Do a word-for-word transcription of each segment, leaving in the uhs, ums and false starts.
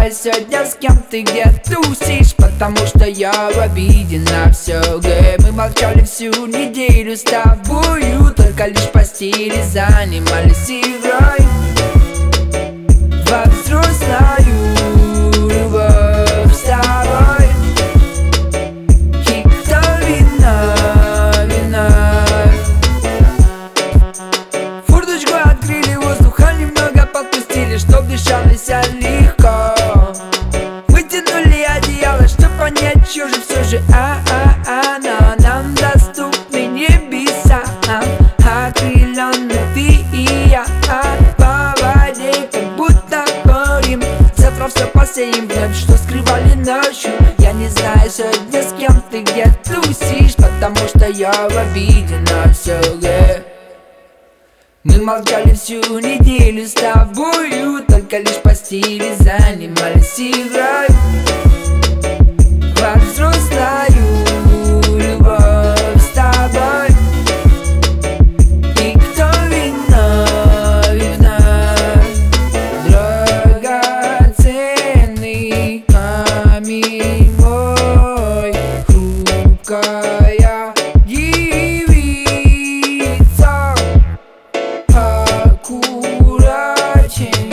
знаю сегодня, с кем ты где тусишь, потому что я в обиде на все. Мы молчали всю неделю с тобою, только лишь в постели занимались игрой во взрослую любовь с тобой. И кто виновен? Форточку открыли, воздуха немного подпустили, чтоб дышалось легко. Вытянули одеяло, чтоб понять, что же все же а-а-а, но нам доступны небеса, окрыленные ты и я по воде, как будто горим. Завтра все посеем вновь, что скрывали ночью. Я не знаю сегодня, с кем ты где тусишь, потому что я в обиде на все. Мы молчали всю неделю с тобою, только лишь в постели занимались игрой во взрослую любовь с тобой. И кто виновен? Драгоценный камень мой, хрупкая девица, аккуратен,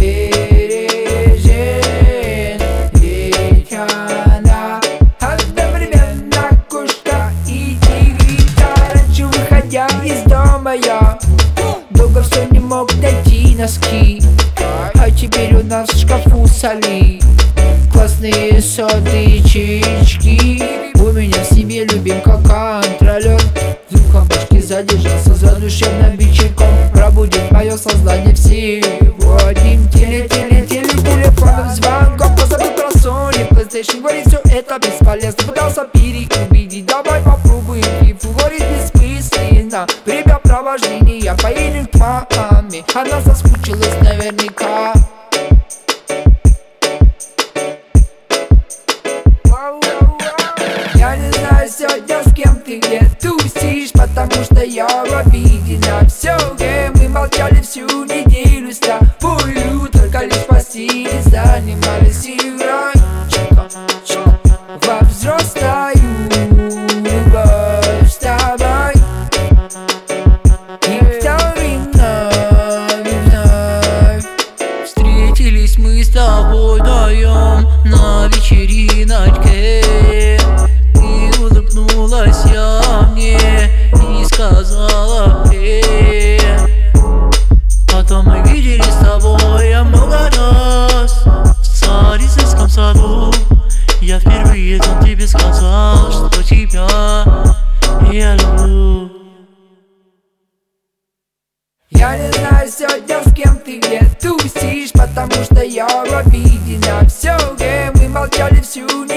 бережен, ведь она одновременно кошка и девица. Раньше, выходя из дома, я долго все не мог дойти носки, а теперь у нас в шкафу соли классные соты, чаечки. У меня в себе любимка контролер, вдруг он почти задержался за душевным вечерком. Пробудет мое сознание всего одним теле, теле, теле, телефоном звонком. Позабыл про Sony, PlayStation, говорит, все это бесполезно. Пытался переубедить, давай попробуем фифу, говорит, бессмысленно. Времяпровождение, поедем к маме, она соскучилась наверняка. Я не знаю сегодня, с кем ты где тусишь, потому что я в обиде на все. Мы молчали всю неделю с тобою, только лишь в постели занимались игрой во взрослую любовь с тобой. И кто виновен? Встретились мы с тобой вдвоем на вечериночке. Улыбнулась я мне и сказала привет. Потом мы виделись с тобой я много раз в Царицынском саду. Я впервые там тебе сказал, что тебя я люблю. Я не знаю сегодня, с кем ты где тусишь, потому что я в обиде на все. Мы молчали всю